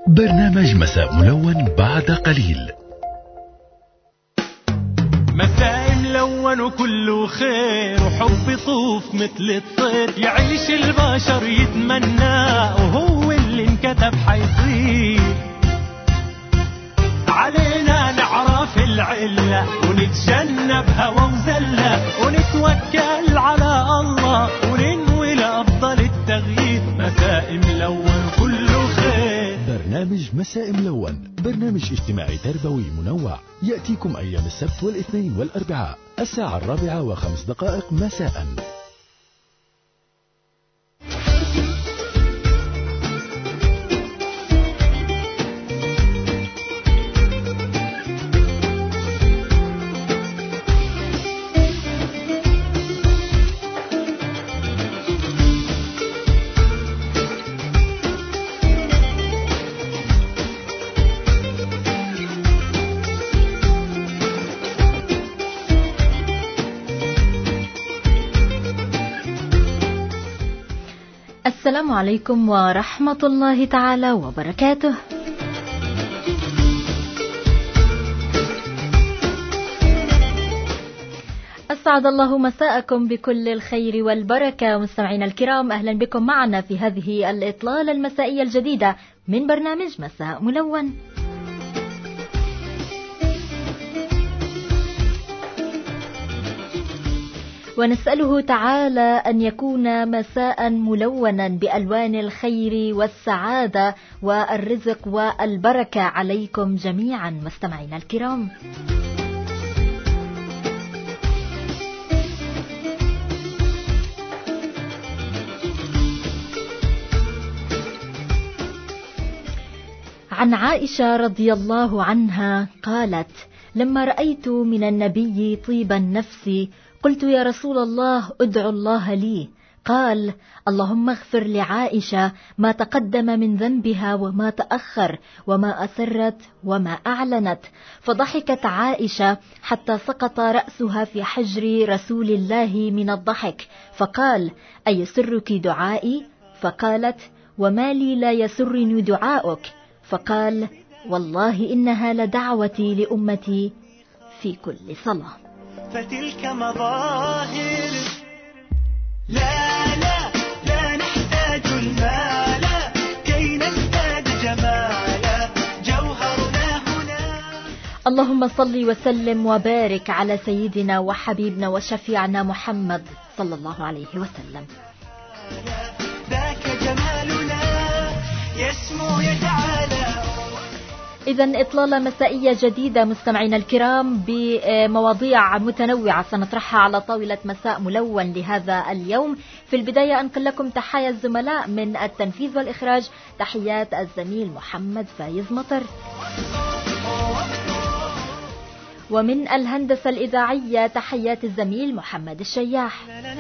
برنامج مساء ملون بعد قليل. مساء ملون وكله خير وحب يطوف مثل الطير، يعيش البشر يتمناه وهو اللي انكتب حيصير. علينا نعرف العلة ونتجنب هوى وزلة ونتوكل على الله وننوي لأفضل التغيير. مساء ملون كله خير. برنامج مساء ملون برنامج اجتماعي تربوي منوع يأتيكم أيام السبت والاثنين والأربعاء 4:05 مساء. السلام عليكم ورحمة الله تعالى وبركاته. أسعد الله مساءكم بكل الخير والبركة. مستمعينا الكرام، أهلا بكم معنا في هذه الإطلالة المسائية الجديدة من برنامج مساء ملون. ونسأله تعالى أن يكون مساء ملونا بألوان الخير والسعادة والرزق والبركة عليكم جميعا مستمعينا الكرام. عن عائشة رضي الله عنها قالت: لما رأيت من النبي طيب النفس قلت يا رسول الله ادعو الله لي. قال: اللهم اغفر لعائشة ما تقدم من ذنبها وما تأخر وما أسرت وما أعلنت. فضحكت عائشة حتى سقط رأسها في حجر رسول الله من الضحك، فقال: أيسرك دعائي؟ فقالت: وما لي لا يسرني دعاؤك؟ فقال: والله إنها لدعوتي لأمتي في كل صلاة. فتلك مظاهر لا لا لا نحتاج المال كي نزداد جمالا، جوهرنا هنا. اللهم صل وسلم وبارك على سيدنا وحبيبنا وشفيعنا محمد صلى الله عليه وسلم. ذاك جمالنا يسمو يتعالى. إذن إطلالة مسائية جديدة مستمعينا الكرام بمواضيع متنوعة سنطرحها على طاولة مساء ملون لهذا اليوم. في البداية أنقل لكم تحايا الزملاء من التنفيذ والإخراج، تحيات الزميل محمد فايز مطر، ومن الهندسة الإذاعية تحيات الزميل محمد الشياح.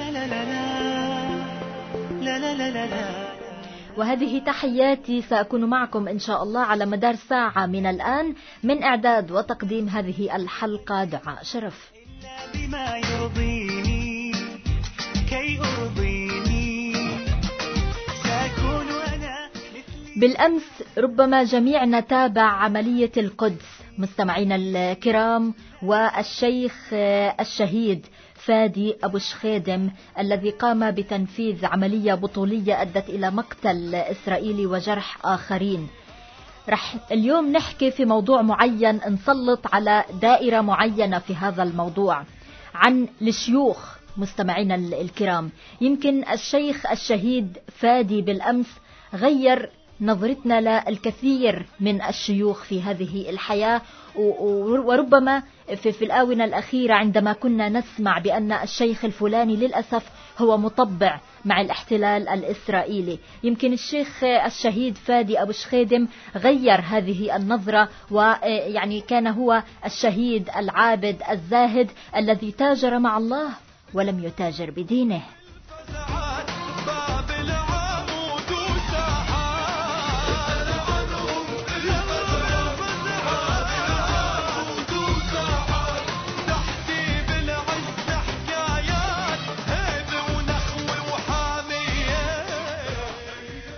وهذه تحياتي، سأكون معكم إن شاء الله على مدار ساعة من الآن من إعداد وتقديم هذه الحلقة دعاء شرف. بما يرضيني كي أرضيني سأكون أنا. بالأمس ربما جميعنا تابع عملية القدس مستمعينا الكرام، والشيخ الشهيد فادي أبو شخيدم الذي قام بتنفيذ عملية بطولية أدت إلى مقتل إسرائيلي وجرح آخرين. رح اليوم نحكي في موضوع معين، نسلط على دائرة معينة في هذا الموضوع عن الشيوخ مستمعينا الكرام. يمكن الشيخ الشهيد فادي بالأمس غير نظرتنا للكثير من الشيوخ في هذه الحياة، وربما في الآونة الأخيرة عندما كنا نسمع بأن الشيخ الفلاني للأسف هو مطبع مع الاحتلال الإسرائيلي، يمكن الشيخ الشهيد فادي أبو شخيدم غير هذه النظرة، ويعني كان هو الشهيد العابد الزاهد الذي تاجر مع الله ولم يتاجر بدينه.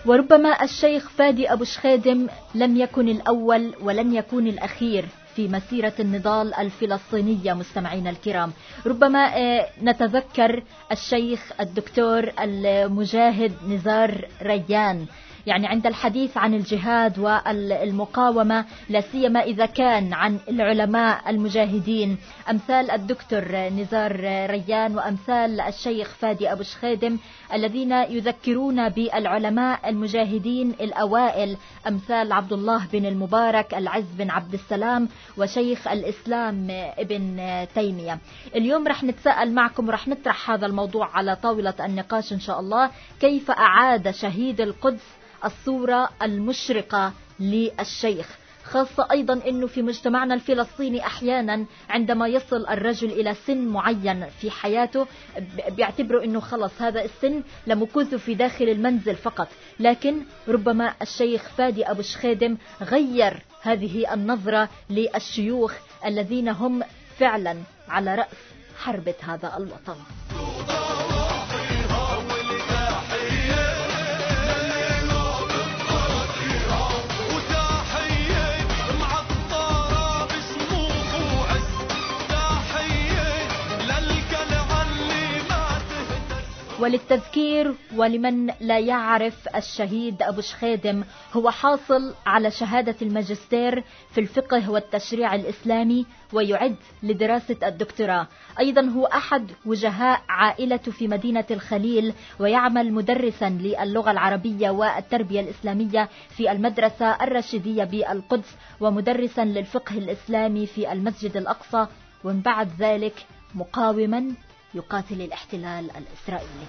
وربما الشيخ فادي أبو شخيدم لم يكن الأول ولن يكون الأخير في مسيرة النضال الفلسطينية. مستمعينا الكرام، ربما نتذكر الشيخ الدكتور المجاهد نزار ريان، يعني عند الحديث عن الجهاد والمقاومة، لا سيما إذا كان عن العلماء المجاهدين أمثال الدكتور نزار ريان وأمثال الشيخ فادي أبو شخيدم الذين يذكرون بالعلماء المجاهدين الأوائل، أمثال عبد الله بن المبارك، العز بن عبد السلام، وشيخ الإسلام ابن تيمية. اليوم رح نتساءل معكم ورح نطرح هذا الموضوع على طاولة النقاش إن شاء الله، كيف أعاد شهيد القدس الصورة المشرقة للشيخ، خاصة أيضا أنه في مجتمعنا الفلسطيني أحيانا عندما يصل الرجل إلى سن معين في حياته بيعتبروا أنه خلص هذا السن لمكوثه في داخل المنزل فقط، لكن ربما الشيخ فادي أبو شخيدم غير هذه النظرة للشيوخ الذين هم فعلا على رأس حربة هذا الوطن. وللتذكير ولمن لا يعرف، الشهيد أبو شخيدم هو حاصل على شهادة الماجستير في الفقه والتشريع الإسلامي ويعد لدراسة الدكتوراه. أيضا هو أحد وجهاء عائلته في مدينة الخليل، ويعمل مدرسا للغة العربية والتربية الإسلامية في المدرسة الرشيدية بالقدس، ومدرسا للفقه الإسلامي في المسجد الأقصى، ومن بعد ذلك مقاوما يقاتل الاحتلال الإسرائيلي.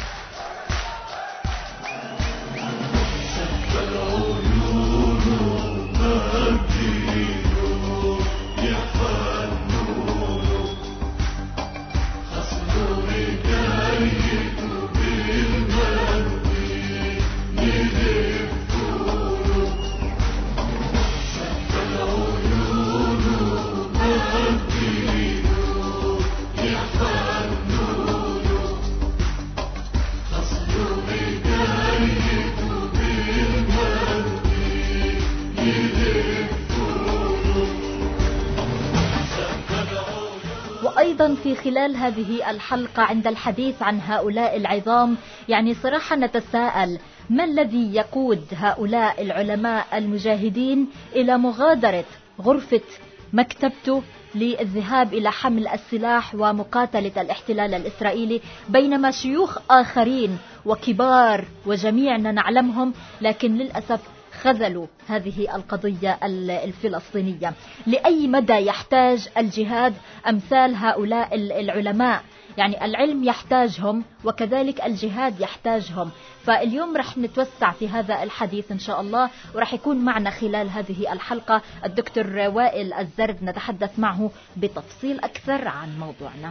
وأيضا في خلال هذه الحلقة عند الحديث عن هؤلاء العظام، يعني صراحة نتساءل ما الذي يقود هؤلاء العلماء المجاهدين إلى مغادرة غرفة مكتبته للذهاب إلى حمل السلاح ومقاتلة الاحتلال الإسرائيلي، بينما شيوخ آخرين وكبار وجميعنا نعلمهم لكن للأسف خذلوا هذه القضية الفلسطينية. لأي مدى يحتاج الجهاد أمثال هؤلاء العلماء؟ يعني العلم يحتاجهم وكذلك الجهاد يحتاجهم. فاليوم رح نتوسع في هذا الحديث إن شاء الله، ورح يكون معنا خلال هذه الحلقة الدكتور وائل الزرد، نتحدث معه بتفصيل أكثر عن موضوعنا.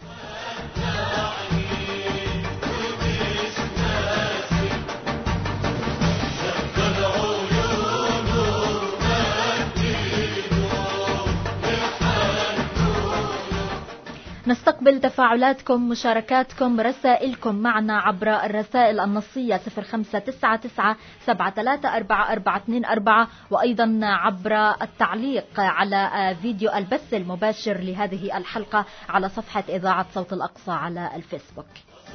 نستقبل تفاعلاتكم، مشاركاتكم، رسائلكم معنا عبر الرسائل النصية 0599734424، وأيضا عبر التعليق على فيديو البث المباشر لهذه الحلقة على صفحة إذاعة صوت الأقصى على الفيسبوك.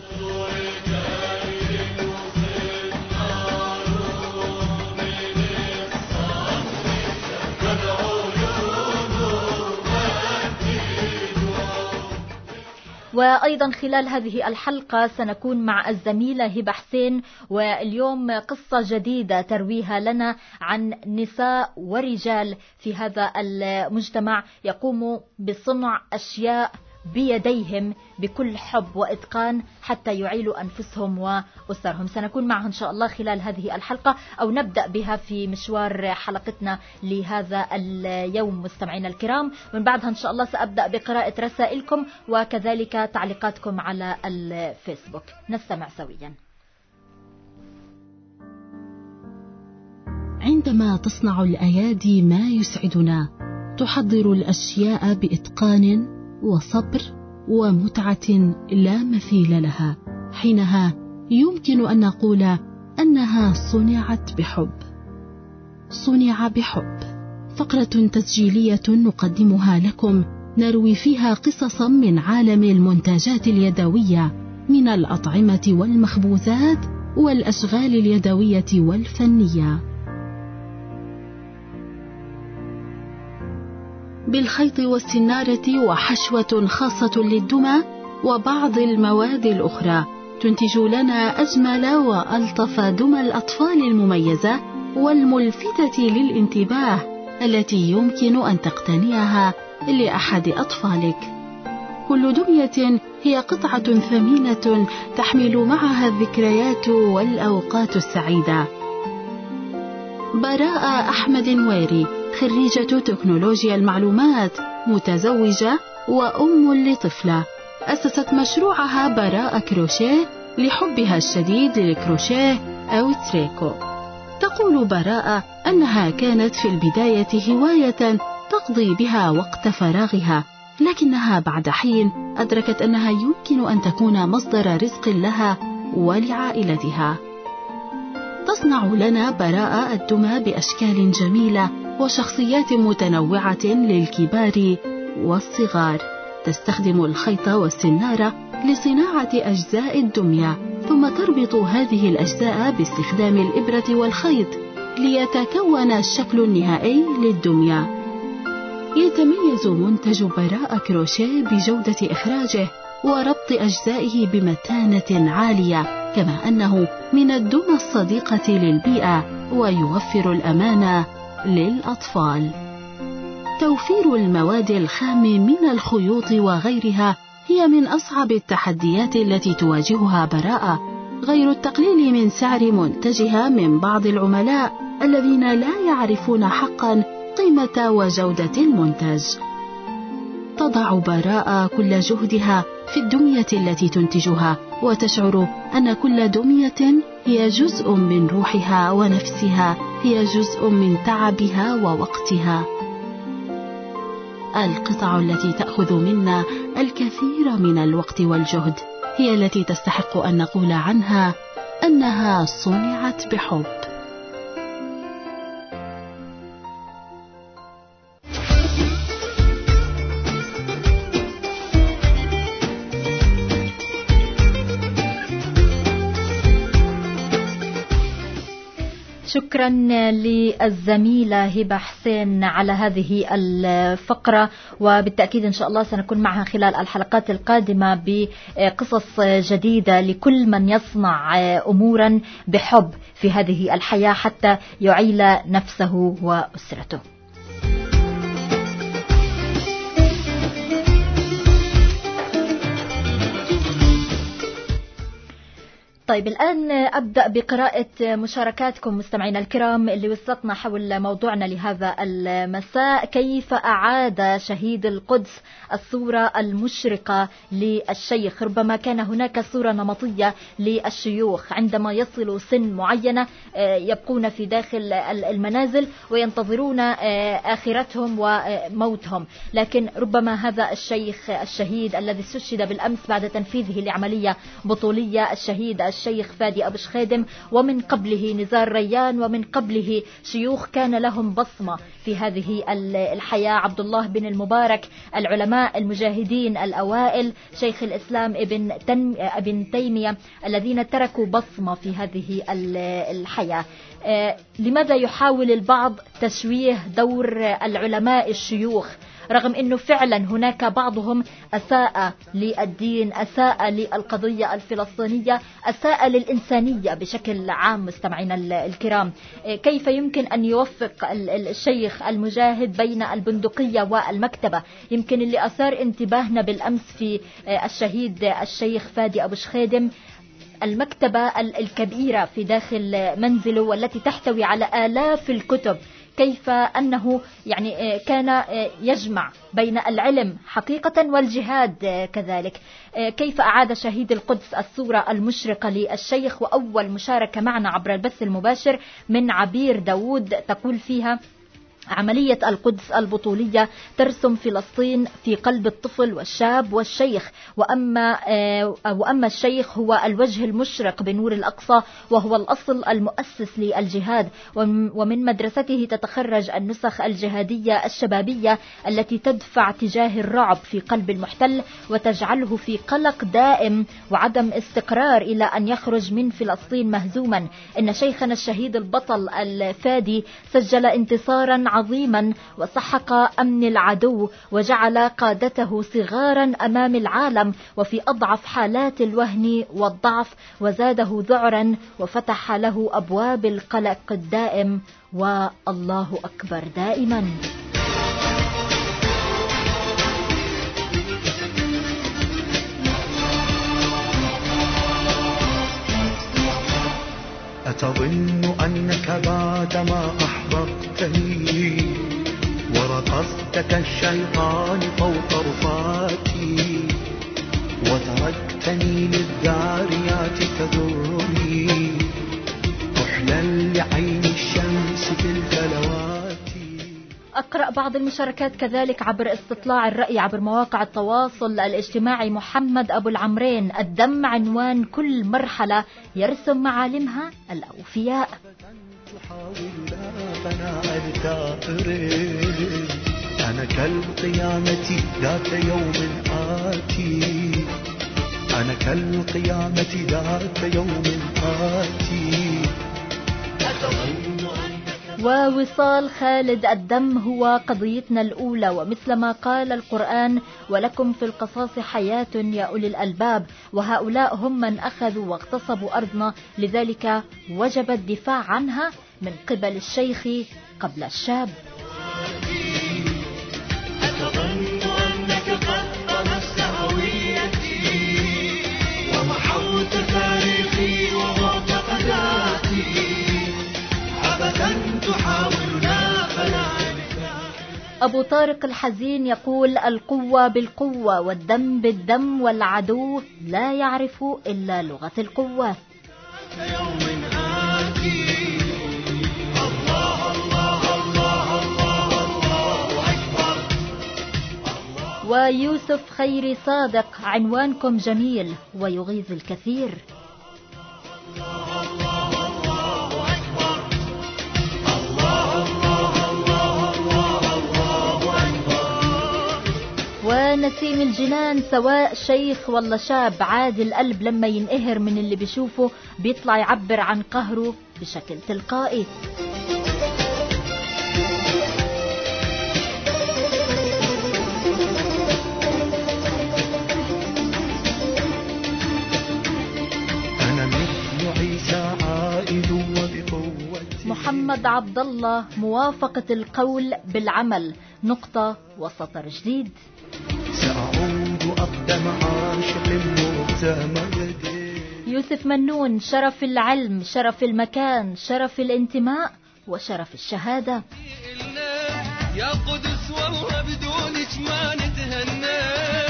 وأيضا خلال هذه الحلقة سنكون مع الزميلة هبة حسين، واليوم قصة جديدة ترويها لنا عن نساء ورجال في هذا المجتمع يقوموا بصنع أشياء بيديهم بكل حب وإتقان حتى يعيلوا أنفسهم وأسرهم. سنكون معها إن شاء الله خلال هذه الحلقة، أو نبدأ بها في مشوار حلقتنا لهذا اليوم مستمعينا الكرام. من بعدها إن شاء الله سأبدأ بقراءة رسائلكم وكذلك تعليقاتكم على الفيسبوك. نستمع سويا. عندما تصنع الأيادي ما يسعدنا، تحضر الأشياء بإتقان وصبر ومتعة لا مثيل لها، حينها يمكن أن نقول أنها صنعت بحب. صنع بحب، فقرة تسجيلية نقدمها لكم نروي فيها قصصا من عالم المنتجات اليدوية، من الأطعمة والمخبوزات والأشغال اليدوية والفنية. بالخيط والسنارة وحشوة خاصة للدمى وبعض المواد الأخرى تنتج لنا أجمل وألطف دمى الأطفال المميزة والملفتة للانتباه التي يمكن أن تقتنيها لأحد أطفالك. كل دمية هي قطعة ثمينة تحمل معها الذكريات والأوقات السعيدة. براء أحمد ويري، خريجة تكنولوجيا المعلومات، متزوجة وأم لطفلة، أسست مشروعها براء كروشيه لحبها الشديد للكروشيه أو التريكو. تقول براء أنها كانت في البداية هواية تقضي بها وقت فراغها، لكنها بعد حين أدركت أنها يمكن أن تكون مصدر رزق لها ولعائلتها. تصنع لنا براء الدمى بأشكال جميلة وشخصيات متنوعة للكبار والصغار. تستخدم الخيط والسنارة لصناعة أجزاء الدمية، ثم تربط هذه الأجزاء باستخدام الإبرة والخيط ليتكون الشكل النهائي للدمية. يتميز منتج براء كروشيه بجودة إخراجه وربط أجزائه بمتانة عالية، كما أنه من الدمى الصديقة للبيئة ويوفر الأمان للأطفال. توفير المواد الخام من الخيوط وغيرها هي من أصعب التحديات التي تواجهها براء، غير التقليل من سعر منتجها من بعض العملاء الذين لا يعرفون حقا قيمة وجودة المنتج. تضع براء كل جهدها في الدمية التي تنتجها، وتشعر أن كل دمية هي جزء من روحها ونفسها، هي جزء من تعبها ووقتها. القطع التي تأخذ منا الكثير من الوقت والجهد هي التي تستحق أن نقول عنها أنها صنعت بحب. شكرا للزميلة هبة حسين على هذه الفقرة، وبالتأكيد إن شاء الله سنكون معها خلال الحلقات القادمة بقصص جديدة لكل من يصنع أمورا بحب في هذه الحياة حتى يعيل نفسه وأسرته. طيب الآن أبدأ بقراءة مشاركاتكم مستمعينا الكرام اللي وصلتنا حول موضوعنا لهذا المساء: كيف أعاد شهيد القدس الصورة المشرقة للشيخ؟ ربما كان هناك صورة نمطية للشيوخ عندما يصلوا سن معينة يبقون في داخل المنازل وينتظرون آخرتهم وموتهم، لكن ربما هذا الشيخ الشهيد الذي استشهد بالأمس بعد تنفيذه لعملية بطولية، الشيخ فادي أبو شخيدم، ومن قبله نزار ريان، ومن قبله شيوخ كان لهم بصمة في هذه الحياة: عبد الله بن المبارك، العلماء المجاهدين الأوائل، شيخ الإسلام ابن تيمية، الذين تركوا بصمة في هذه الحياة. لماذا يحاول البعض تشويه دور العلماء الشيوخ، رغم أنه فعلا هناك بعضهم أساء للدين، أساء للقضية الفلسطينية، أساء للإنسانية بشكل عام؟ مستمعينا الكرام، كيف يمكن أن يوفق الشيخ المجاهد بين البندقية والمكتبة؟ يمكن اللي أثار انتباهنا بالأمس في الشهيد الشيخ فادي أبو شخيدم المكتبة الكبيرة في داخل منزله والتي تحتوي على آلاف الكتب، كيف أنه يعني كان يجمع بين العلم حقيقة والجهاد كذلك. كيف أعاد شهيد القدس الصورة المشرقة للشيخ؟ وأول مشاركة معنا عبر البث المباشر من عبير داود تقول فيها: عملية القدس البطولية ترسم فلسطين في قلب الطفل والشاب والشيخ، وأما الشيخ هو الوجه المشرق بنور الأقصى، وهو الأصل المؤسس للجهاد، ومن مدرسته تتخرج النسخ الجهادية الشبابية التي تدفع تجاه الرعب في قلب المحتل وتجعله في قلق دائم وعدم استقرار إلى أن يخرج من فلسطين مهزوما. إن شيخنا الشهيد البطل الفادي سجل انتصارا عظيما وسحق أمن العدو وجعل قادته صغارا أمام العالم وفي أضعف حالات الوهن والضعف، وزاده ذعرا وفتح له أبواب القلق الدائم، والله أكبر دائما. أتظن أنك بعدما أحببتني ورقصت كالشيطان فوق رفاتي وتركتني للذاريات تذرني كحلا لعين الشمس في الفلوات؟ أقرأ بعض المشاركات كذلك عبر استطلاع الرأي عبر مواقع التواصل الاجتماعي. محمد أبو العمرين: الدم عنوان كل مرحلة يرسم معالمها الأوفياء. أنا كالقيامة ذات يوم آتي، أنا كالقيامة ذات يوم آتي. ووصال خالد: الدم هو قضيتنا الأولى، ومثل ما قال القرآن: ولكم في القصاص حياة يا أولي الألباب، وهؤلاء هم من أخذوا واغتصبوا أرضنا، لذلك وجب الدفاع عنها من قبل الشيخ قبل الشاب. أتظن أنك قد طمست هويتي ومحوت تاريخي ومعتقداتي، أبدا تحاولنا فلا نفع. أبو طارق الحزين يقول: القوة بالقوة والدم بالدم، والعدو لا يعرف إلا لغة القوة. يوم آتي. الله الله الله الله الله أكبر. ويوسف خيري صادق: عنوانكم جميل ويغيظ الكثير. ونسيم الجنان: سواء شيخ ولا شاب، عادي القلب لما ينقهر من اللي بيشوفه بيطلع يعبر عن قهره بشكل تلقائي. أنا مثل عيسى عائد وبقوتي. محمد عبد الله: موافقة القول بالعمل، نقطة وسطر جديد. سأعود أقدم عاشق مغتمد. يوسف منون: شرف العلم، شرف المكان، شرف الانتماء، وشرف الشهادة. يا قدس والله بدونك ما نتهنى،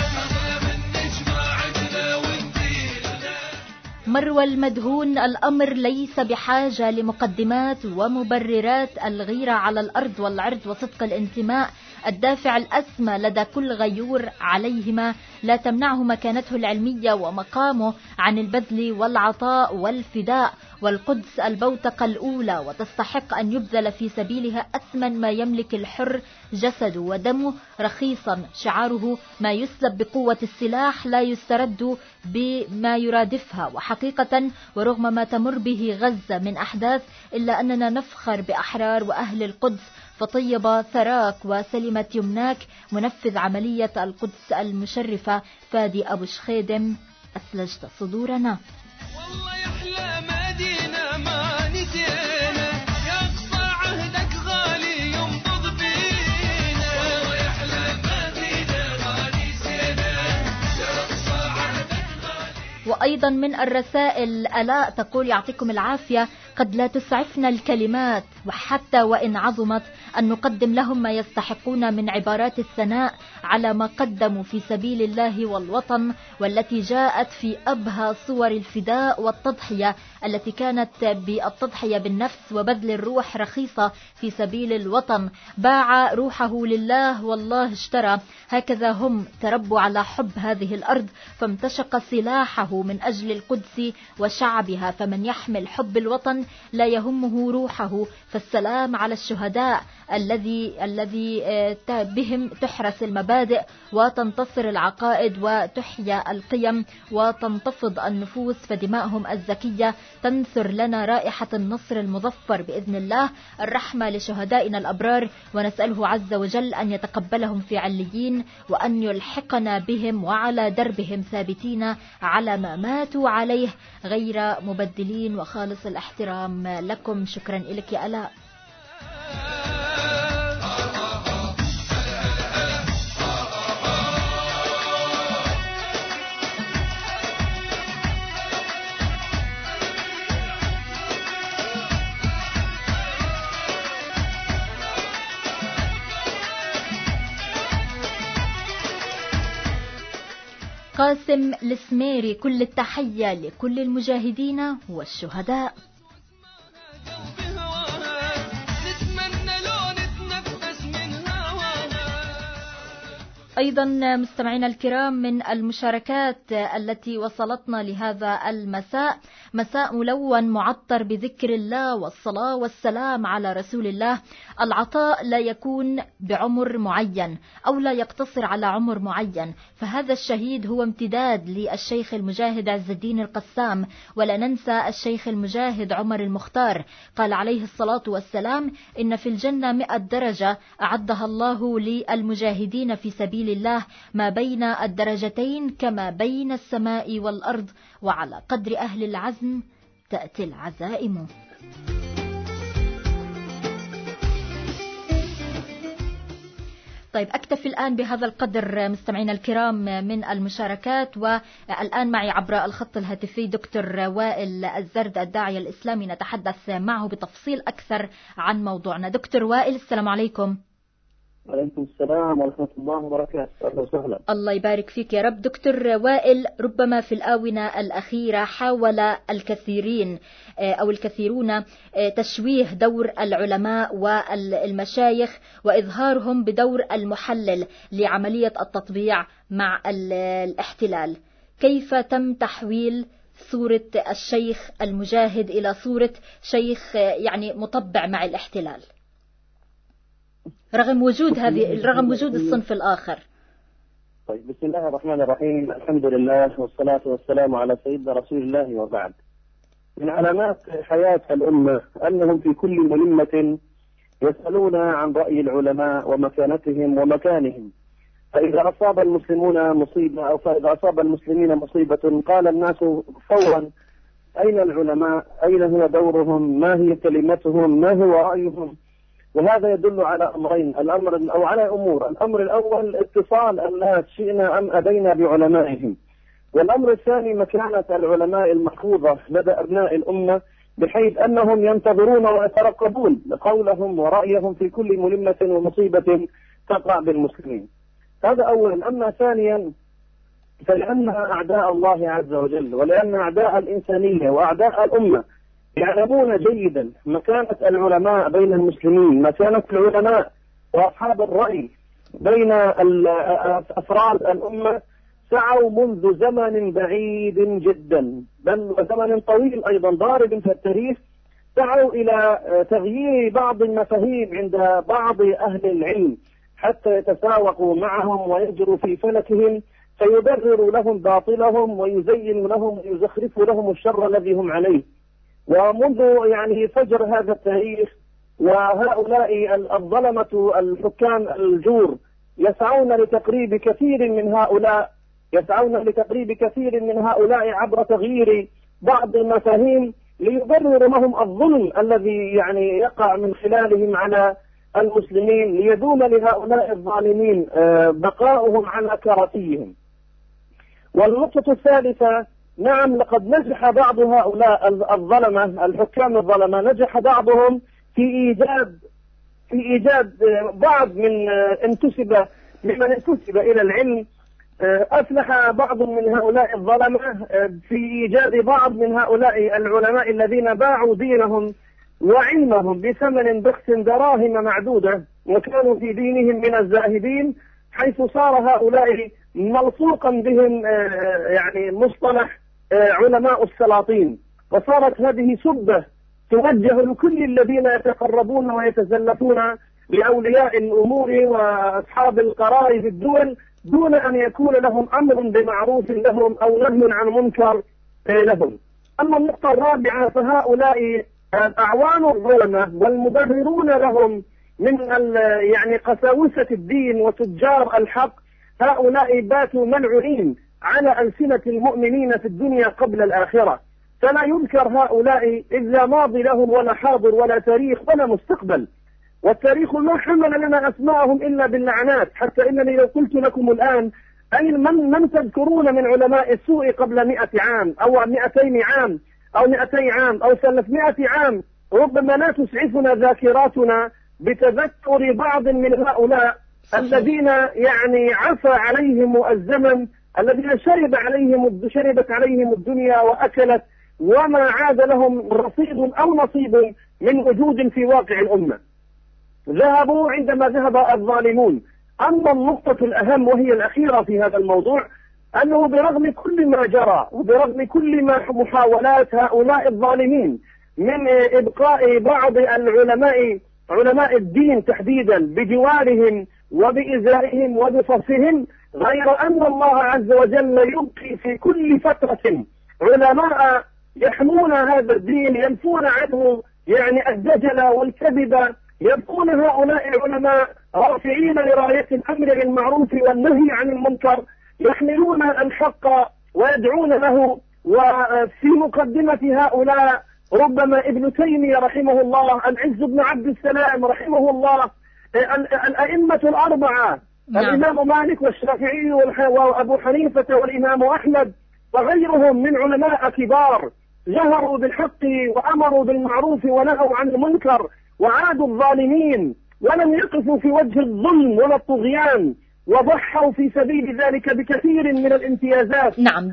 مروى المدهون: الأمر ليس بحاجة لمقدمات ومبررات، الغيرة على الأرض والعرض وصدق الانتماء الدافع الأسمى لدى كل غيور عليهما، لا تمنعه مكانته العلمية ومقامه عن البذل والعطاء والفداء، والقدس البوتقة الأولى وتستحق أن يبذل في سبيلها أثمن ما يملك الحر جسده ودمه رخيصا. شعاره: ما يسلب بقوة السلاح لا يسترد بما يرادفها. وحقيقة ورغم ما تمر به غزة من أحداث، إلا أننا نفخر بأحرار وأهل القدس، فطيب ثراك وسلمت يمناك. منفذ عملية القدس المشرفة فادي أبو شخيدم: أثلجت صدورنا. والله يحلى مدينة ما نسينا، يقصى عهدك غالي ينبض فينا. والله يحلى مدينة ما نسينا، يقصى عهدك غالي. وأيضا من الرسائل آلاء تقول: يعطيكم العافية، قد لا تسعفنا الكلمات وحتى وإن عظمت أن نقدم لهم ما يستحقون من عبارات الثناء على ما قدموا في سبيل الله والوطن، والتي جاءت في أبهى صور الفداء والتضحية، التي كانت بالتضحية بالنفس وبذل الروح رخيصة في سبيل الوطن. باع روحه لله والله اشترى. هكذا هم تربوا على حب هذه الأرض، فامتشق سلاحه من أجل القدس وشعبها. فمن يحمل حب الوطن لا يهمه روحه. فالسلام على الشهداء الذي بهم تحرس المبادئ وتنتصر العقائد وتحيا القيم وتنتفض النفوس، فدماءهم الزكية تنثر لنا رائحة النصر المظفر بإذن الله. الرحمة لشهدائنا الأبرار، ونسأله عز وجل أن يتقبلهم في عليين، وأن يلحقنا بهم وعلى دربهم ثابتين على ما ماتوا عليه غير مبدلين. وخالص الاحترام لكم. شكرا لك يا آلاء. قاسم السميري، كل التحية لكل المجاهدين والشهداء. أيضا مستمعينا الكرام، من المشاركات التي وصلتنا لهذا المساء، مساء ملون معطر بذكر الله والصلاة والسلام على رسول الله. العطاء لا يكون بعمر معين أو لا يقتصر على عمر معين، فهذا الشهيد هو امتداد للشيخ المجاهد عز الدين القسام. ولا ننسى الشيخ المجاهد عمر المختار، قال عليه الصلاة والسلام: إن في الجنة 100 درجة أعدها الله للمجاهدين في سبيل الله، ما بين الدرجتين كما بين السماء والأرض، وعلى قدر أهل العزم تأتي العزائم. طيب، أكتفي الآن بهذا القدر مستمعينا الكرام من المشاركات. والآن معي عبر الخط الهاتفي دكتور وائل الزرد، الداعية الإسلامي، نتحدث معه بتفصيل أكثر عن موضوعنا. دكتور وائل، السلام عليكم. وعليكم السلام ورحمة الله وبركاته. أهلا وسهلا. الله يبارك فيك يا رب. دكتور وائل، ربما في الآونة الأخيرة حاول الكثيرين أو الكثيرون تشويه دور العلماء والمشايخ وإظهارهم بدور المحلل لعملية التطبيع مع الاحتلال. كيف تم تحويل صورة الشيخ المجاهد إلى صورة شيخ يعني مطبع مع الاحتلال، رغم وجود الصنف الآخر؟ طيب، بسم الله الرحمن الرحيم. الحمد لله والصلاة والسلام على سيدنا رسول الله، وبعد. من علامات حياة الأمة أنهم في كل ملمة يسألون عن رأي العلماء ومكانتهم ومكانهم. فإذا أصاب المسلمون مصيبة أو فإذا أصاب المسلمين مصيبة قال الناس فورا: أين العلماء؟ أين هو دورهم؟ ما هي كلمتهم؟ ما هو رأيهم؟ وهذا يدل على أمرين، على أمور. الأمر الأول اتصال الناس شئنا أم أبينا بعلمائهم، والأمر الثاني مكانة العلماء المحفوظة لدى أبناء الأمة، بحيث أنهم ينتظرون ويترقبون قولهم ورأيهم في كل ملمة ومصيبة تقع بالمسلمين. هذا أولا. أما ثانيا، فلأن أعداء الله عز وجل ولأن أعداء الإنسانية وأعداء الأمة يعلمون جيدا مكانة العلماء بين المسلمين، مكانة العلماء وأصحاب الرأي بين أفراد الأمة، سعوا منذ زمن بعيد جدا، بل وزمن طويل أيضا ضارب في التاريخ، سعوا إلى تغيير بعض المفاهيم عند بعض أهل العلم حتى يتساوقوا معهم ويجروا في فلكهم، فيبرروا لهم باطلهم ويزينوا لهم ويزخرفوا لهم الشر الذي هم عليه. ومنذ فجر هذا التاريخ وهؤلاء الظلمة الحكام الجور يسعون لتقريب كثير من هؤلاء عبر تغيير بعض المفاهيم ليبرروا لهم الظلم الذي يقع من خلالهم على المسلمين، ليدوم لهؤلاء الظالمين بقاؤهم على كراسيهم. والنقطة الثالثة، نعم، لقد نجح بعض هؤلاء الظلمة الحكام الظلمة، نجح بعضهم في إيجاد بعض ممن انتسب إلى العلم. أفلح بعض من هؤلاء الظلمة في إيجاد بعض من هؤلاء العلماء الذين باعوا دينهم وعلمهم بثمن بخس دراهم معدودة، وكانوا في دينهم من الزاهدين، حيث صار هؤلاء ملصوقا بهم يعني مصطلح علماء السلاطين، وصارت هذه سبة توجه لكل الذين يتقربون ويتزلفون لأولياء الأمور وأصحاب القرار في الدول دون أن يكون لهم أمر بمعروف لهم أو نهي عن منكر لهم. أما النقطة الرابعة فهؤلاء أعوان الظلمة والمبررون لهم من يعني قساوسة الدين وتجار الحق، هؤلاء باتوا ملعونين على ألسنة المؤمنين في الدنيا قبل الآخرة، فلا يذكر هؤلاء إذ لا ماضي لهم ولا حاضر ولا تاريخ ولا مستقبل، والتاريخ ما حمل لنا أسماءهم إلا باللعنات، حتى إنني لو قلت لكم الآن أي من تذكرون من علماء السوء قبل 100 عام أو 200 عام أو 200 عام أو 300 عام، ربما لا تسعفنا ذاكراتنا بتذكر بعض من هؤلاء الذين يعني عفى عليهم الزمن، الذين شربت عليهم الدنيا وأكلت، وما عاد لهم رصيد أو نصيب من وجود في واقع الأمة. ذهبوا عندما ذهب الظالمون. أما النقطة الأهم وهي الأخيرة في هذا الموضوع، أنه برغم كل ما جرى وبرغم كل ما محاولات هؤلاء الظالمين من إبقاء بعض علماء الدين تحديدا بجوارهم وبإزائهم وبصفهم، غير أن الله عز وجل يبقي في كل فترة علماء يحمون هذا الدين، ينفون عنه يعني الدجل والكذب، يبقون هؤلاء العلماء رافعين لراية الأمر بالمعروف والنهي عن المنكر، يحملون الحق ويدعون له. وفي مقدمة هؤلاء ربما ابن تيمية رحمه الله، العز بن عبد السلام رحمه الله، الأئمة الأربعة، الإمام مالك والشافعي وأبو حنيفة والإمام أحمد وغيرهم من علماء كبار جهروا بالحق وأمروا بالمعروف ونهوا عن المنكر وعادوا الظالمين، ولم يقفوا في وجه الظلم ولا الطغيان، وضحوا في سبيل ذلك بكثير من الامتيازات. نعم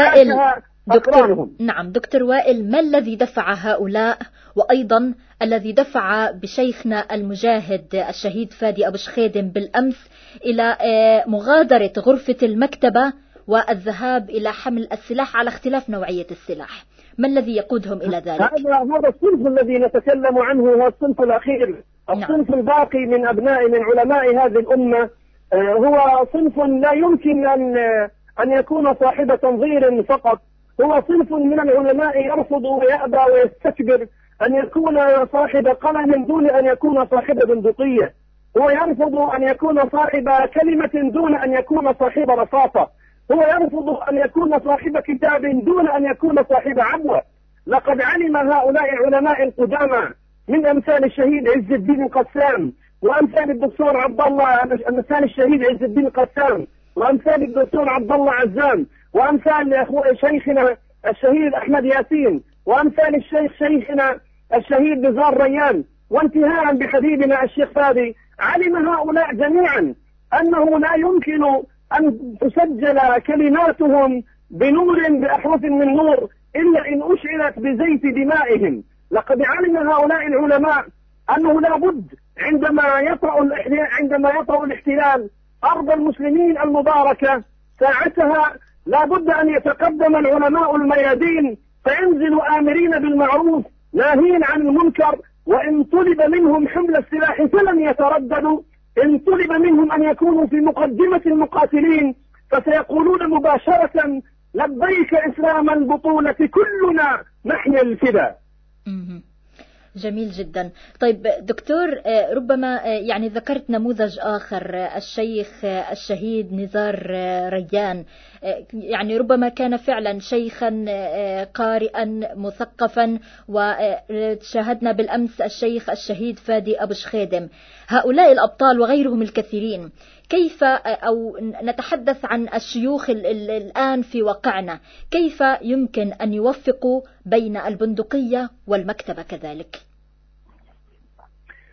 دكتور وائل، ما الذي دفع هؤلاء وأيضا الذي دفع بشيخنا المجاهد الشهيد فادي أبو شخيدم بالأمس إلى مغادرة غرفة المكتبة والذهاب إلى حمل السلاح على اختلاف نوعية السلاح؟ ما الذي يقودهم إلى ذلك؟ هذا الصنف الذي نتكلم عنه هو الصنف الأخير، الصنف الباقي من علماء هذه الأمة هو صنف لا يمكن أن يكون صاحب تنظير فقط، هو صنف من العلماء يرفض ويأبى ويستكبر أن يكون صاحب قلم دون أن يكون صاحب بندقية، هو يرفض أن يكون صاحب كلمة دون أن يكون صاحب رصاصة، هو يرفض أن يكون صاحب كتاب دون أن يكون صاحب عبوة. لقد علم هؤلاء العلماء القدامى من أمثال الشهيد عز الدين القسام، وأمثال الدكتور عبد الله، أمثال الشهيد عز الدين القسام، وأمثال الدكتور عبد الله عزام، وأمثال شيخنا الشهيد أحمد ياسين، وأمثال شيخنا الشهيد نزار ريان، وانتهاء بحبيبنا الشيخ فادي. علم هؤلاء جميعا أنه لا يمكن أن تسجل كلماتهم بنور بأحرف من نور إلا إن أشعلت بزيت دمائهم. لقد علم هؤلاء العلماء أنه لا بد عندما يطأ الاحتلال أرض المسلمين المباركة ساعتها لا بد أن يتقدم العلماء الميادين فينزلوا آمرين بالمعروف ناهين عن المنكر، وإن طلب منهم حمل السلاح فلم يترددوا، إن طلب منهم أن يكونوا في مقدمة المقاتلين فسيقولون مباشرة لبيك إسلام البطولة كلنا نحيا الفدا. جميل جدا. طيب دكتور، ربما يعني ذكرت نموذج آخر، الشيخ الشهيد نزار ريان، يعني ربما كان فعلا شيخا قارئا مثقفا، وشاهدنا بالأمس الشيخ الشهيد فادي أبو شخيدم. هؤلاء الأبطال وغيرهم الكثيرين، كيف أو نتحدث عن الشيوخ الآن في واقعنا، كيف يمكن أن يوفقوا بين البندقية والمكتبة كذلك؟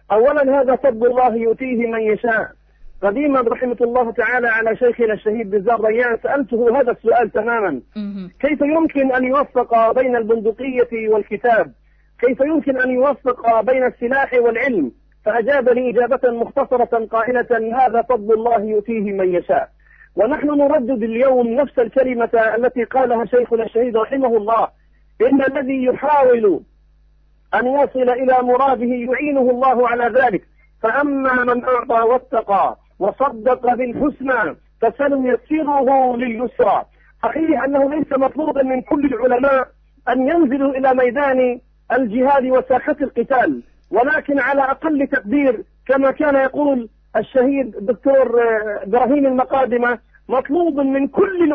أولا هذا فضل الله يؤتيه من يشاء. قديما رحمة الله تعالى على شيخنا الشهيد بزار ريان سألته هذا السؤال تماما: كيف يمكن أن يوفق بين البندقية والكتاب؟ كيف يمكن أن يوفق بين السلاح والعلم؟ فأجابني إجابة مختصرة قائلة: هذا فضل الله يؤتيه من يشاء. ونحن نردد اليوم نفس الكلمة التي قالها شيخنا الشهيد رحمه الله: إن الذي يحاول أن يصل إلى مراده يعينه الله على ذلك، فأما من أعطى واتقى وصدق بالحسنى فسنيسره لليسرى. صحيح أنه ليس مطلوبا من كل العلماء أن ينزلوا إلى ميدان الجهاد وساحة القتال، ولكن على أقل تقدير كما كان يقول الشهيد الدكتور إبراهيم المقادمة: مطلوب من كل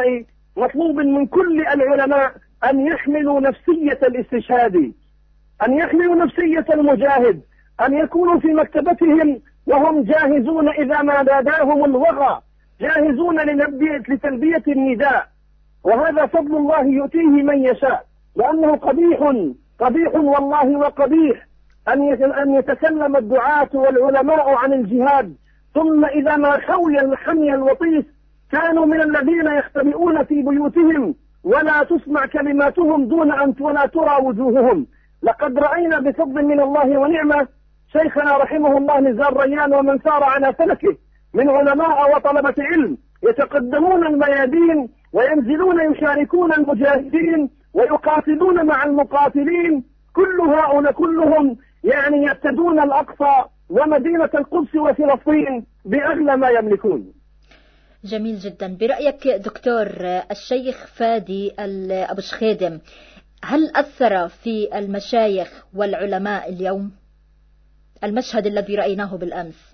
العلماء أن يحملوا نفسية الاستشهاد، أن يحملوا نفسية المجاهد، أن يكونوا في مكتبتهم وهم جاهزون إذا ما ناداهم الوغى، جاهزون لتلبية النداء. وهذا فضل الله يؤتيه من يشاء، لأنه قبيح والله وقبيح أن يتكلم الدعاة والعلماء عن الجهاد، ثم إذا ما حوي الحمي الوطيس كانوا من الذين يختبئون في بيوتهم ولا تسمع كلماتهم ولا ترى وجوههم. لقد رأينا بفضل من الله ونعمة شيخنا رحمه الله نزار ريان ومن سار على فلكه من علماء وطلبة علم يتقدمون الميادين وينزلون يشاركون المجاهدين ويقاتلون مع المقاتلين. كل هؤلاء كلهم يعني يفتدون الأقصى ومدينة القدس وفلسطين بأغلى ما يملكون. جميل جدا. برأيك دكتور الشيخ فادي أبو شخيدم، هل أثر في المشايخ والعلماء اليوم المشهد الذي رأيناه بالأمس؟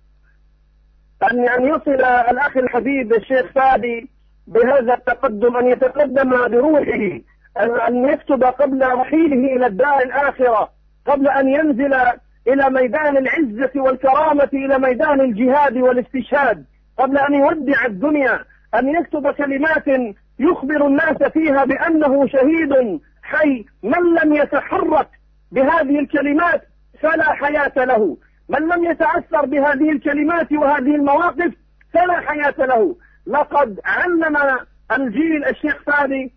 أن يصل الأخ الحبيب الشيخ فادي بهذا التقدم، أن يتقدم بروحه، أن يكتب قبل رحيله إلى الدار الآخرة، قبل أن ينزل إلى ميدان العزة والكرامة، إلى ميدان الجهاد والاستشهاد، قبل أن يودع الدنيا، أن يكتب كلمات يخبر الناس فيها بأنه شهيد حي. من لم يتحرك بهذه الكلمات فلا حياة له، من لم يتأثر بهذه الكلمات وهذه المواقف فلا حياة له. لقد علم الجيل الشيخ فادي،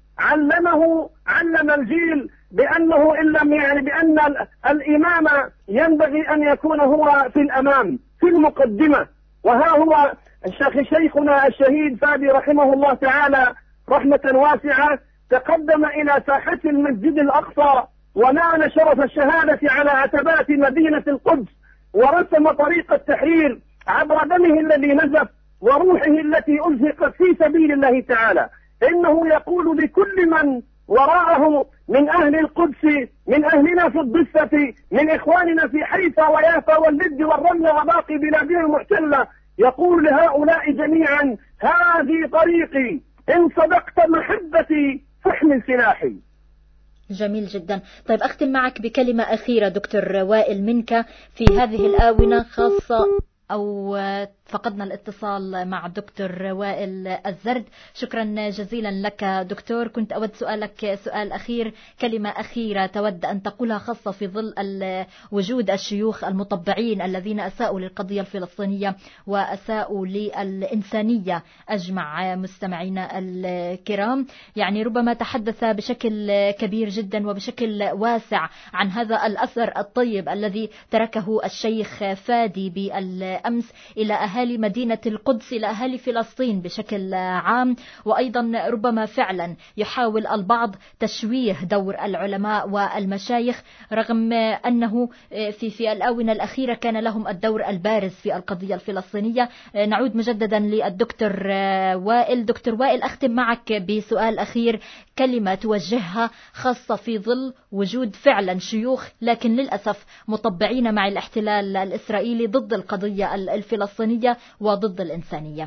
علم الجيل بأنه إن لم بأن الإمام ينبغي أن يكون هو في الأمام في المقدمة. وها هو شيخنا الشهيد فادي رحمه الله تعالى رحمة واسعة تقدم إلى ساحة المسجد الأقصى ونال شرف الشهادة على عتبات مدينة القدس، ورسم طريق التحرير عبر دمه الذي نزف وروحه التي أزهقت في سبيل الله تعالى. إنه يقول لكل من وراءه من أهل القدس، من أهلنا في الضفة، من إخواننا في حيفا ويافا واللد والرمل وباقي بلادنا المحتلة، يقول لهؤلاء جميعا: هذه طريقي، إن صدقت محبتي فاحمل سلاحي. جميل جدا. طيب أختم معك بكلمة أخيرة دكتور وائل منك في هذه الآونة، خاصة أو فقدنا الاتصال مع دكتور وائل الزرد. شكرا جزيلا لك دكتور. كنت أود سؤالك سؤال أخير، كلمة أخيرة تود أن تقولها خاصة في ظل وجود الشيوخ المطبعين الذين أساءوا للقضية الفلسطينية وأساءوا للإنسانية. أجمع مستمعينا الكرام يعني ربما تحدث بشكل كبير جدا وبشكل واسع عن هذا الأثر الطيب الذي تركه الشيخ فادي بالأمس إلى أهالي مدينة القدس، إلى أهالي فلسطين بشكل عام. وأيضا ربما فعلا يحاول البعض تشويه دور العلماء والمشايخ، رغم أنه في الآونة الأخيرة كان لهم الدور البارز في القضية الفلسطينية. نعود مجددا للدكتور وائل. دكتور وائل، أختم معك بسؤال أخير، كلمة توجهها خاصة في ظل وجود فعلا شيوخ لكن للأسف مطبعين مع الاحتلال الإسرائيلي ضد القضية الفلسطينية وضد الإنسانية.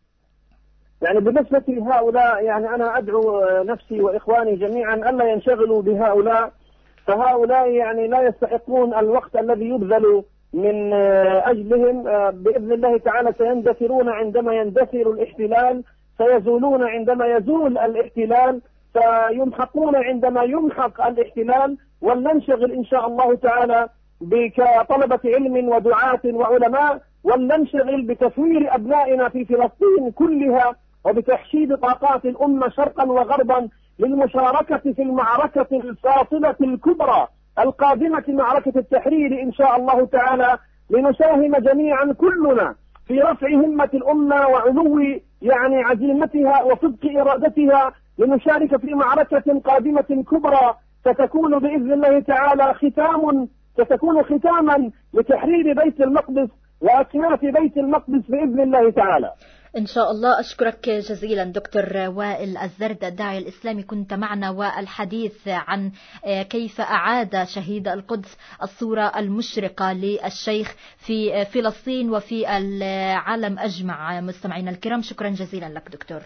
يعني بالنسبة لهؤلاء، يعني أنا أدعو نفسي وإخواني جميعا ألا ينشغلوا بهؤلاء، فهؤلاء يعني لا يستحقون الوقت الذي يبذل من أجلهم. بإذن الله تعالى سيندثرون عندما يندثر الاحتلال، سيزولون عندما يزول الاحتلال، سيمحقون عندما يمحق الاحتلال. ولننشغل إن شاء الله تعالى كطلبة علم ودعاة وعلماء، ولننشغل بتسوير أبنائنا في فلسطين كلها وبتحشيد طاقات الأمة شرقا وغربا للمشاركة في المعركة الفاصلة الكبرى القادمة، معركة التحرير إن شاء الله تعالى، لنساهم جميعا كلنا في رفع همة الأمة وعلو عزيمتها وصدق إرادتها، لنشارك في معركة قادمة كبرى ستكون بإذن الله تعالى ختاما لتحرير بيت المقدس وأكناف بيت المقدس بإذن الله تعالى. إن شاء الله. أشكرك جزيلا دكتور وائل الزرد الداعي الإسلامي، كنت معنا والحديث عن كيف أعاد شهيد القدس الصورة المشرقة للشيخ في فلسطين وفي العالم أجمع. مستمعينا الكرام، شكرا جزيلا لك دكتور.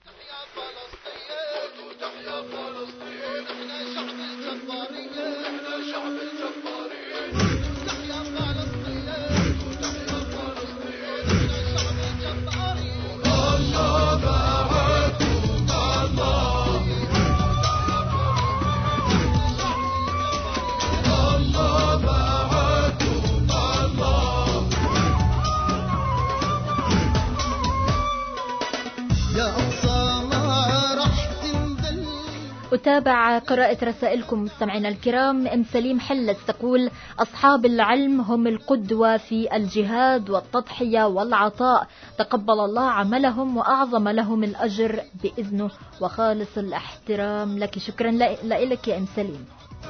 أتابع قراءة رسائلكم مستمعينا الكرام. أم سليم حلس تقول: أصحاب العلم هم القدوة في الجهاد والتضحية والعطاء، تقبل الله عملهم وأعظم لهم الأجر بإذنه وخالص الاحترام لك. شكرا لك يا أم سليم.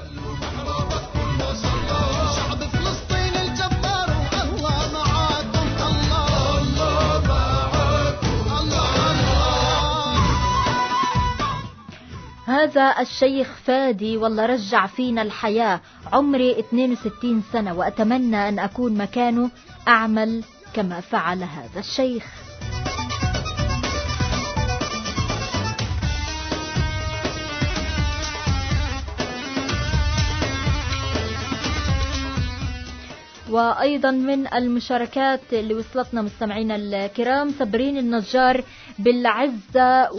هذا الشيخ فادي والله رجع فينا الحياة، عمري 62 سنة وأتمنى أن أكون مكانه، أعمل كما فعل هذا الشيخ. وأيضا من المشاركات اللي وصلتنا مستمعينا الكرام: صابرين النجار: بالعزة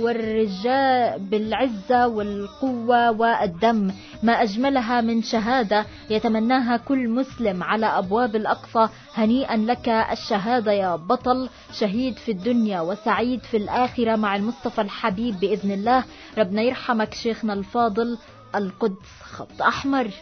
والقوة والدم، ما أجملها من شهادة يتمناها كل مسلم على أبواب الأقصى. هنيئا لك الشهادة يا بطل، شهيد في الدنيا وسعيد في الآخرة مع المصطفى الحبيب بإذن الله. ربنا يرحمك شيخنا الفاضل. القدس خط أحمر.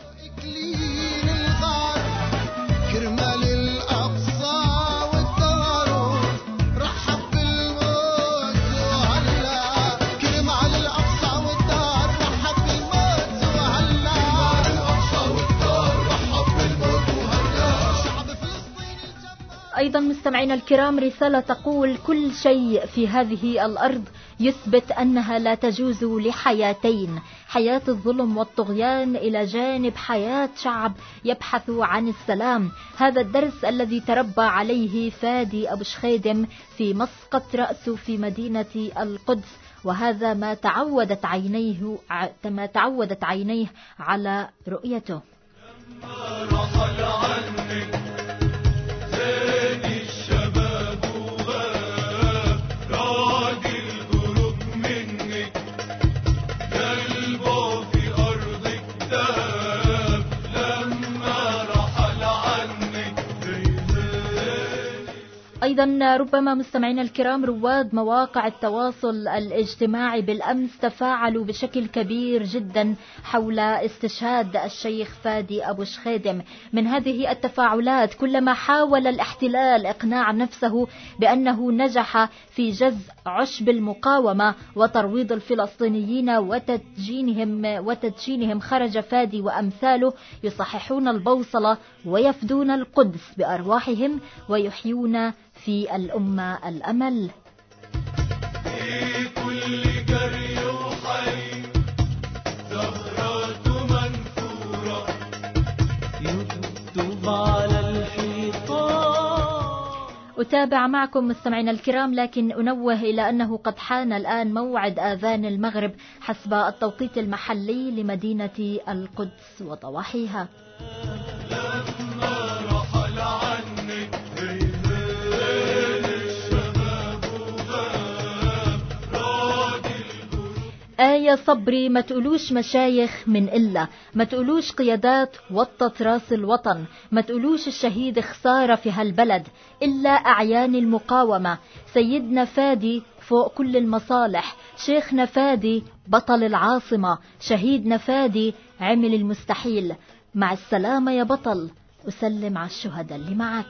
كرمال الأقصى والدار رحب بالموت وهلا، كرمال الأقصى والدار رحب بالموت وهلا، الأقصى والدار رحب بالموت وهلا، شعب فلسطين الجبار. أيضا مستمعينا الكرام رسالة تقول: كل شيء في هذه الأرض يثبت أنها لا تجوز لحياتين، حياة الظلم والطغيان إلى جانب حياة شعب يبحث عن السلام. هذا الدرس الذي تربى عليه فادي أبو شخيدم في مسقط رأسه في مدينة القدس، وهذا ما تعودت عينيه على رؤيته. أيضا ربما مستمعينا الكرام رواد مواقع التواصل الاجتماعي بالأمس تفاعلوا بشكل كبير جدا حول استشهاد الشيخ فادي أبو شخيدم. من هذه التفاعلات: كلما حاول الاحتلال إقناع نفسه بأنه نجح في جز عشب المقاومة وترويض الفلسطينيين وتدشينهم خرج فادي وأمثاله يصححون البوصلة ويفدون القدس بأرواحهم ويحيون في الأمة الأمل. في كل جري وحي زهرات منثورة يكتب على الحيطان. أتابع معكم مستمعينا الكرام، لكن أنوه إلى أنه قد حان الآن موعد آذان المغرب حسب التوقيت المحلي لمدينة القدس وضواحيها. آية صبري، ما تقولوش مشايخ من إلا، ما تقولوش قيادات وطت راس الوطن، ما تقولوش الشهيد خسارة في هالبلد، إلا أعيان المقاومة. سيدنا فادي فوق كل المصالح، شيخنا فادي بطل العاصمة، شهيدنا فادي عمل المستحيل. مع السلامة يا بطل، وسلم على الشهداء اللي معك.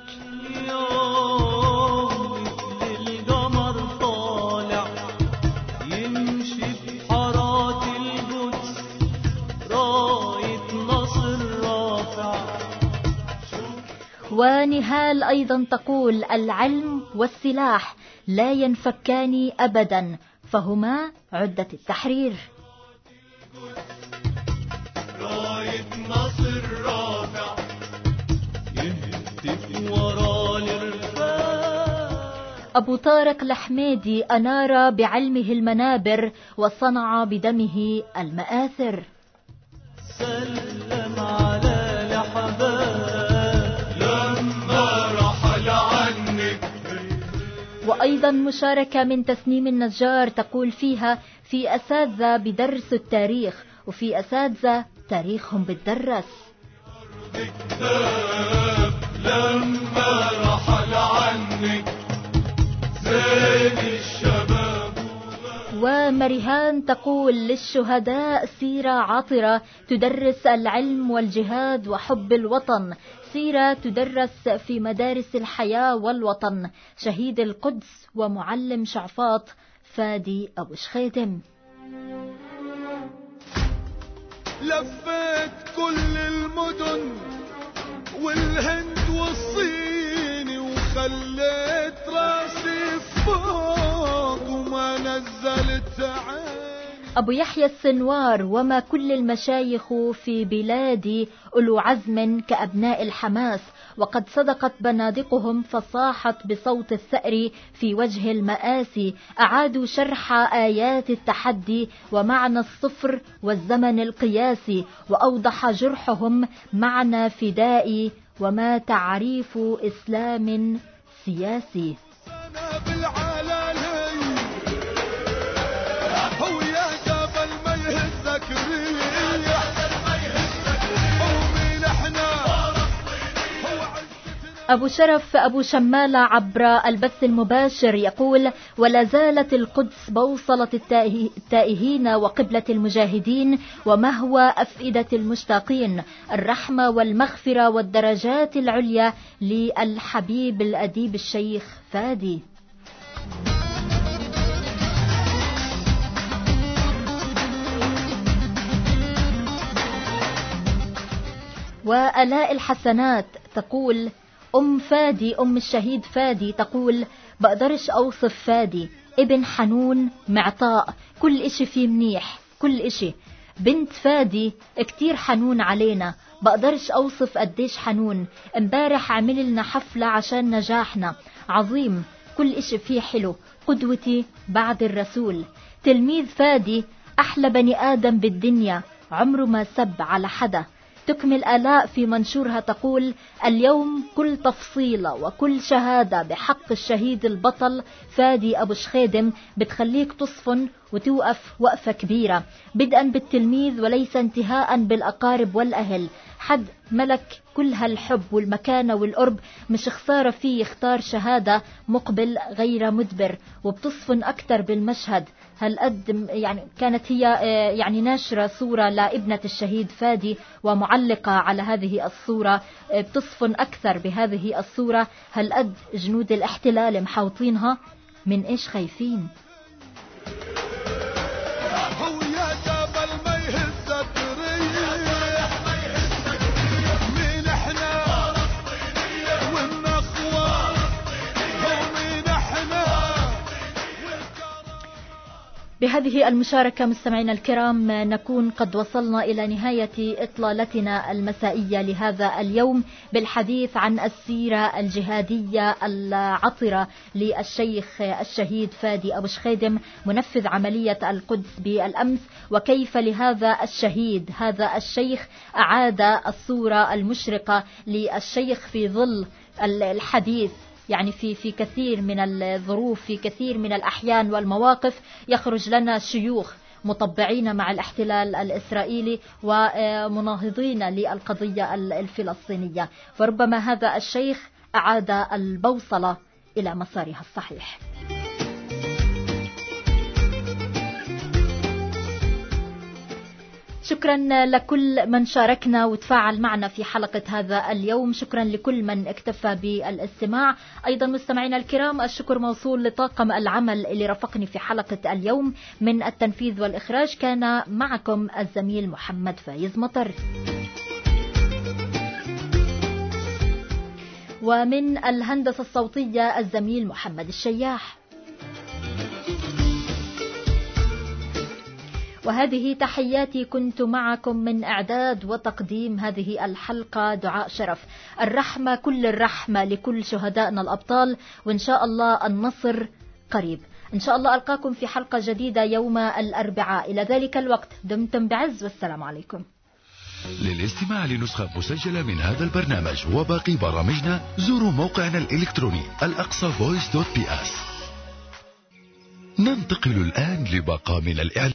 اليوم مثل القمر طالع يمشي بحارات القدس راية نصر رافع. ونهال أيضا تقول: العلم والسلاح لا ينفكان أبدا، فهما عدة التحرير. راية نصر رافع يهتف ورا الرفاع. أبو طارق الحميدي: أنار بعلمه المنابر وصنع بدمه المآثر. سلم على لحباب لما رحل عنك. وأيضا مشاركة من تسنيم النجار تقول فيها: في أساتذة بدرس التاريخ، وفي أساتذة تاريخهم بتدرس. لما رحل عنك زين الشباب. ومريهان تقول: للشهداء سيرة عطرة تدرس العلم والجهاد وحب الوطن، سيرة تدرس في مدارس الحياة والوطن. شهيد القدس ومعلم شعفاط فادي أبو شخيدم. لفيت كل المدن والهند والصين وخليت راسي فوق وما نزلت عيني. أبو يحيى السنوار: وما كل المشايخ في بلادي أولو عزم كأبناء الحماس، وقد صدقت بنادقهم فصاحت بصوت الثأر في وجه المآسي. أعادوا شرح آيات التحدي ومعنى الصفر والزمن القياسي، وأوضح جرحهم معنى فدائي وما تعريف إسلام سياسي. أنا بالعلالي هو يا جبل ما يهزك ريح ومين احنا هو عزتنا. أبو شرف أبو شمالة عبر البث المباشر يقول: ولا زالت القدس بوصلة التائهين وقبلة المجاهدين ومهوى أفئدة المشتاقين. الرحمة والمغفرة والدرجات العليا للحبيب الأديب الشيخ فادي. وآلاء الحسنات تقول: أم فادي، أم الشهيد فادي، تقول: بقدرش أوصف فادي، ابن حنون معطاء، كل إشي فيه منيح، كل إشي. بنت فادي كتير حنون علينا، بقدرش أوصف قديش حنون. امبارح عمل لنا حفلة عشان نجاحنا، عظيم، كل إشي فيه حلو، قدوتي بعد الرسول. تلميذ فادي أحلى بني آدم بالدنيا، عمره ما سب على حدا. تكمل آلاء في منشورها تقول: اليوم كل تفصيلة وكل شهادة بحق الشهيد البطل فادي أبو شخيدم بتخليك تصفن وتوقف وقفة كبيرة، بدءا بالتلميذ وليس انتهاء بالأقارب والأهل. حد ملك كل هالحب والمكانة والقرب، مش خسارة فيه يختار شهادة مقبل غير مدبر، وبتصفن أكثر بالمشهد. هالقد يعني كانت هي يعني ناشرة صورة لابنة الشهيد فادي ومعلقة على هذه الصورة، بتصفن أكثر بهذه الصورة. هالقد جنود الاحتلال محوطينها، من إيش خايفين؟ هو يا جبل ما يهزك ريح مين احنا والنخوة ومين احنا. بهذه المشاركة مستمعينا الكرام نكون قد وصلنا إلى نهاية إطلالتنا المسائية لهذا اليوم بالحديث عن السيرة الجهادية العطرة للشيخ الشهيد فادي أبو شخيدم منفذ عملية القدس بالأمس، وكيف لهذا الشهيد هذا الشيخ أعاد الصورة المشرقة للشيخ في ظل الحديث. يعني في كثير من الظروف، في كثير من الأحيان والمواقف يخرج لنا شيوخ مطبعين مع الاحتلال الإسرائيلي ومناهضين للقضية الفلسطينية. فربما هذا الشيخ أعاد البوصلة إلى مسارها الصحيح. شكرا لكل من شاركنا وتفاعل معنا في حلقة هذا اليوم. شكرا لكل من اكتفى بالاستماع. أيضا مستمعينا الكرام، الشكر موصول لطاقم العمل اللي رافقني في حلقة اليوم. من التنفيذ والإخراج كان معكم الزميل محمد فايز مطر، ومن الهندسة الصوتية الزميل محمد الشياح. وهذه تحياتي، كنت معكم من إعداد وتقديم هذه الحلقة دعاء شرف. الرحمة، كل الرحمة لكل شهدائنا الأبطال، وإن شاء الله النصر قريب. إن شاء الله ألقاكم في حلقة جديدة يوم الأربعاء. إلى ذلك الوقت دمتم بعز، والسلام عليكم. للاستماع لنسخة مسجلة من هذا البرنامج وباقي برامجنا زوروا موقعنا الإلكتروني الأقصى voice.ps. ننتقل الآن لباقة من الإعلام.